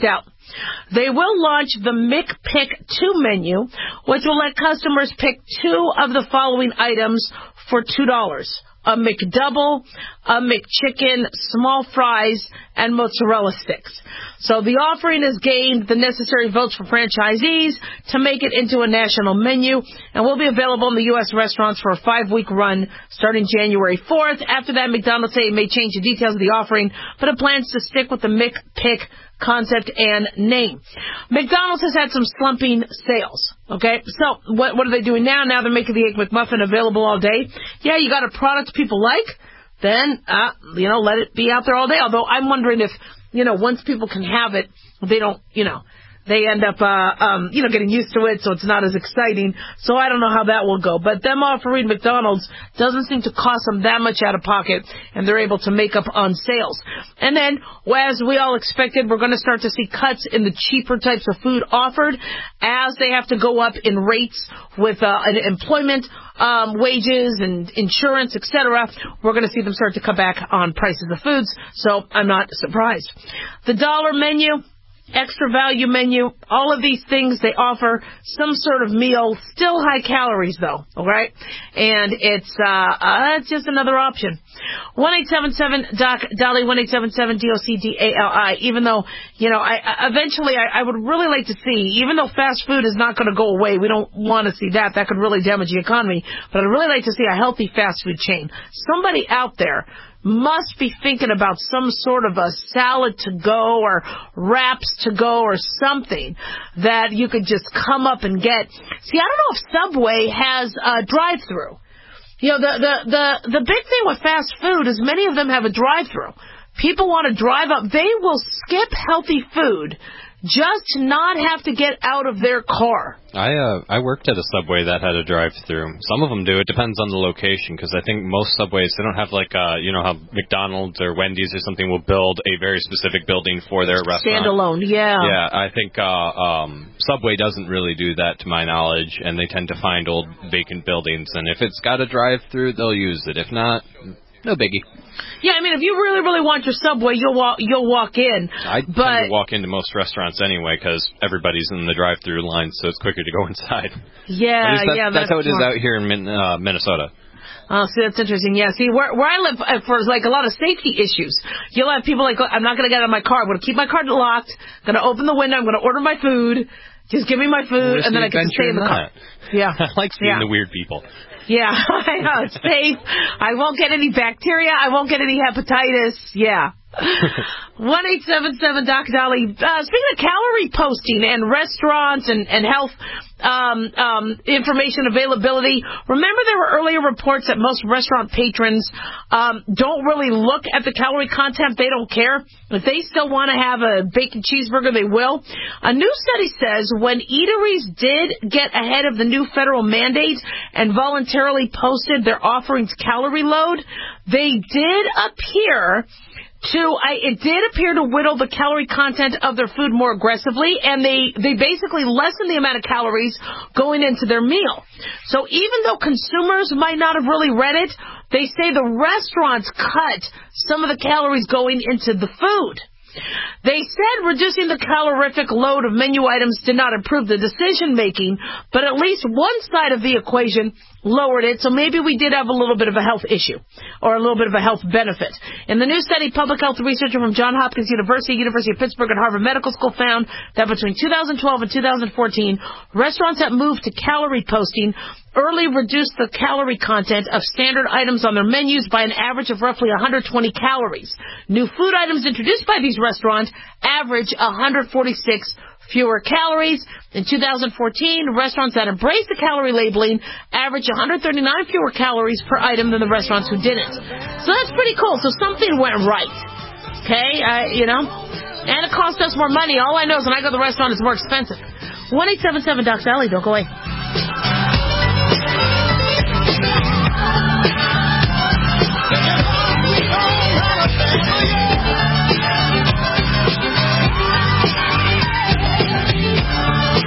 They will launch the McPick two menu, which will let customers pick two of the following items for two dollars. A McDouble, a McChicken, small fries, and mozzarella sticks. So the offering has gained the necessary votes for franchisees to make it into a national menu and will be available in the U S restaurants for a five-week run starting January fourth. After that, McDonald's say it may change the details of the offering, but it plans to stick with the McPick concept and name. McDonald's has had some slumping sales. Okay, so what what are they doing now? Now they're making the Egg McMuffin available all day. Yeah, you got a product people like, then, uh, you know, let it be out there all day. Although I'm wondering if, you know, once people can have it, they don't, you know, they end up, uh, um, you know, getting used to it, so it's not as exciting. So I don't know how that will go. But them offering McDonald's doesn't seem to cost them that much out of pocket, and they're able to make up on sales. And then, as we all expected, we're going to start to see cuts in the cheaper types of food offered as they have to go up in rates with uh, employment, um, wages, and insurance, et cetera. We're going to see them start to cut back on prices of foods, so I'm not surprised. The dollar menu, extra value menu, all of these things, they offer some sort of meal, still high calories though, alright? And it's, uh, uh, it's just another option. one eight seven seven D O C D A L I, one eight seven seven D O C D A L I, even though, you know, I, I eventually I, I would really like to see, even though fast food is not going to go away, we don't want to see that, that could really damage the economy, but I'd really like to see a healthy fast food chain. Somebody out there must be thinking about some sort of a salad to go or wraps to go or something that you could just come up and get. See, I don't know if Subway has a drive-through. You know, the, the, the, the big thing with fast food is many of them have a drive-through. People want to drive up. They will skip healthy food just to not have to get out of their car. I uh, I worked at a Subway that had a drive-through. Some of them do. It depends on the location, because I think most Subways, they don't have like, uh, you know, how McDonald's or Wendy's or something will build a very specific building for their restaurant. Standalone, yeah. Yeah, I think uh, um, Subway doesn't really do that to my knowledge, and they tend to find old vacant buildings, and if it's got a drive-through, they'll use it. If not, no biggie. Yeah, I mean, if you really, really want your Subway, you'll walk, you'll walk in. I but tend to walk into most restaurants anyway because everybody's in the drive-through line, so it's quicker to go inside. Yeah, that's, yeah, that's, that's how it smart. is out here in Min, uh, Minnesota. Oh, see, that's interesting. Yeah, see, where where I live, uh, for like a lot of safety issues, you'll have people like, I'm not going to get out of my car. I'm going to keep my car locked. I'm going to open the window. I'm going to order my food. Just give me my food, Where's and then the I can stay in the car. Yeah, I like seeing yeah. the weird people. Yeah, I know, it's safe. I won't get any bacteria. I won't get any hepatitis. Yeah. one eight seven seven D O C D A L I. Uh, speaking of calorie posting and restaurants and, and health um, um, information availability, remember there were earlier reports that most restaurant patrons um, don't really look at the calorie content. They don't care. If they still want to have a bacon cheeseburger, they will. A new study says when eateries did get ahead of the new federal mandate and voluntarily posted their offerings calorie load, they did appear to, I, it did appear to whittle the calorie content of their food more aggressively, and they, they basically lessened the amount of calories going into their meal. So even though consumers might not have really read it, they say the restaurants cut some of the calories going into the food. They said reducing the calorific load of menu items did not improve the decision-making, but at least one side of the equation lowered it, so maybe we did have a little bit of a health issue, or a little bit of a health benefit. In the new study, public health researcher from Johns Hopkins University, University of Pittsburgh, and Harvard Medical School found that between two thousand twelve and two thousand fourteen, restaurants that moved to calorie posting early reduced the calorie content of standard items on their menus by an average of roughly one hundred twenty calories. New food items introduced by these restaurants average one hundred forty-six fewer calories. In two thousand fourteen, restaurants that embraced the calorie labeling averaged one hundred thirty-nine fewer calories per item than the restaurants who didn't. So that's pretty cool. So something went right. Okay, uh, you know, and it cost us more money. All I know is when I go to the restaurant, it's more expensive. one eight seven seven D O C D A L I. Don't go away.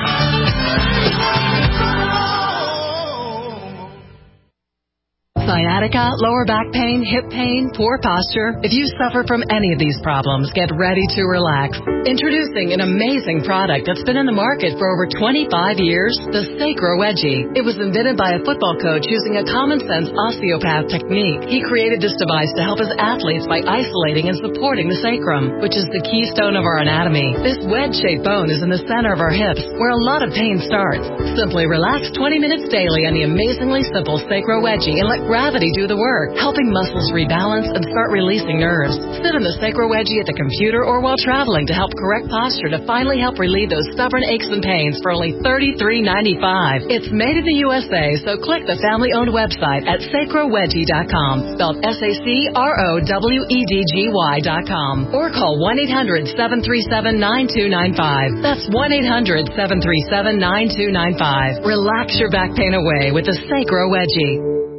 By sciatica, lower back pain, hip pain, poor posture? If you suffer from any of these problems, get ready to relax. Introducing an amazing product that's been in the market for over twenty-five years, the Sacro Wedgie. It was invented by a football coach using a common-sense osteopath technique. He created this device to help his athletes by isolating and supporting the sacrum, which is the keystone of our anatomy. This wedge-shaped bone is in the center of our hips, where a lot of pain starts. Simply relax twenty minutes daily on the amazingly simple Sacro Wedgie and let gravity do the work, helping muscles rebalance and start releasing nerves. Sit in the Sacro Wedgie at the computer or while traveling to help correct posture to finally help relieve those stubborn aches and pains for only thirty-three ninety-five. It's made in the U S A, so click the family-owned website at sacro wedgie dot com, spelled S A C R O W E D G Y dot com, or call one eight hundred seven three seven nine two nine five. That's one eight hundred seven three seven nine two nine five. Relax your back pain away with the Sacro Wedgie.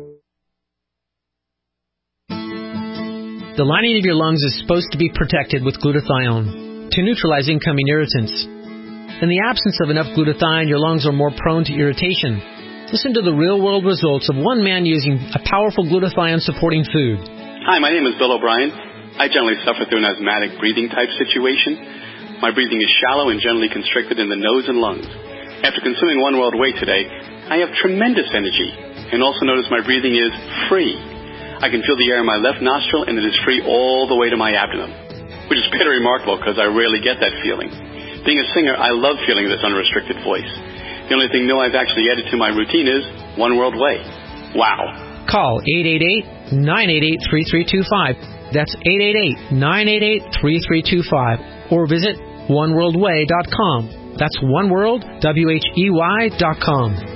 The lining of your lungs is supposed to be protected with glutathione to neutralize incoming irritants. In the absence of enough glutathione, your lungs are more prone to irritation. Listen to the real-world results of one man using a powerful glutathione-supporting food. Hi, my name is Bill O'Brien. I generally suffer through an asthmatic breathing type situation. My breathing is shallow and generally constricted in the nose and lungs. After consuming One World Whey today, I have tremendous energy and also notice my breathing is free. I can feel the air in my left nostril and it is free all the way to my abdomen, which is pretty remarkable because I rarely get that feeling. Being a singer, I love feeling this unrestricted voice. The only thing new I've actually added to my routine is One World Whey. Wow. Call eight eight eight, nine eight eight, three three two five. That's eight eight eight, nine eight eight, three three two five. Or visit one world way dot com. That's oneworld, W H E Y dot com.